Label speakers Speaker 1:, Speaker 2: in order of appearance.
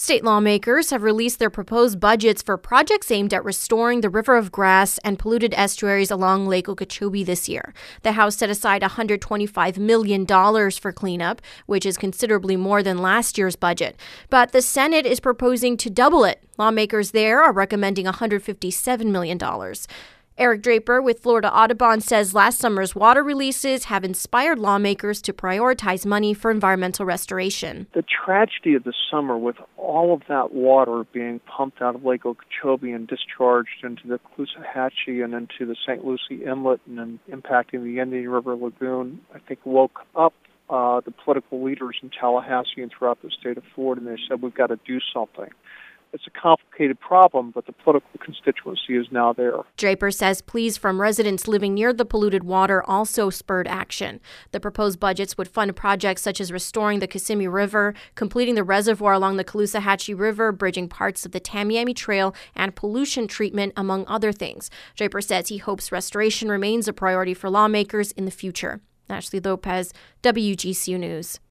Speaker 1: State lawmakers have released their proposed budgets for projects aimed at restoring the River of Grass and polluted estuaries along Lake Okeechobee this year. The House set aside $125 million for cleanup, which is considerably more than last year's budget. But the Senate is proposing to double it. Lawmakers there are recommending $157 million. Eric Draper with Florida Audubon says last summer's water releases have inspired lawmakers to prioritize money for environmental restoration.
Speaker 2: The tragedy of the summer, with all of that water being pumped out of Lake Okeechobee and discharged into the Caloosahatchee and into the St. Lucie Inlet and then impacting the Indian River Lagoon, I think woke up the political leaders in Tallahassee and throughout the state of Florida, and they said, we've got to do something. It's a complicated problem, but the political constituency is now there.
Speaker 1: Draper says pleas from residents living near the polluted water also spurred action. The proposed budgets would fund projects such as restoring the Kissimmee River, completing the reservoir along the Caloosahatchee River, bridging parts of the Tamiami Trail, and pollution treatment, among other things. Draper says he hopes restoration remains a priority for lawmakers in the future. Ashley Lopez, WGCU News.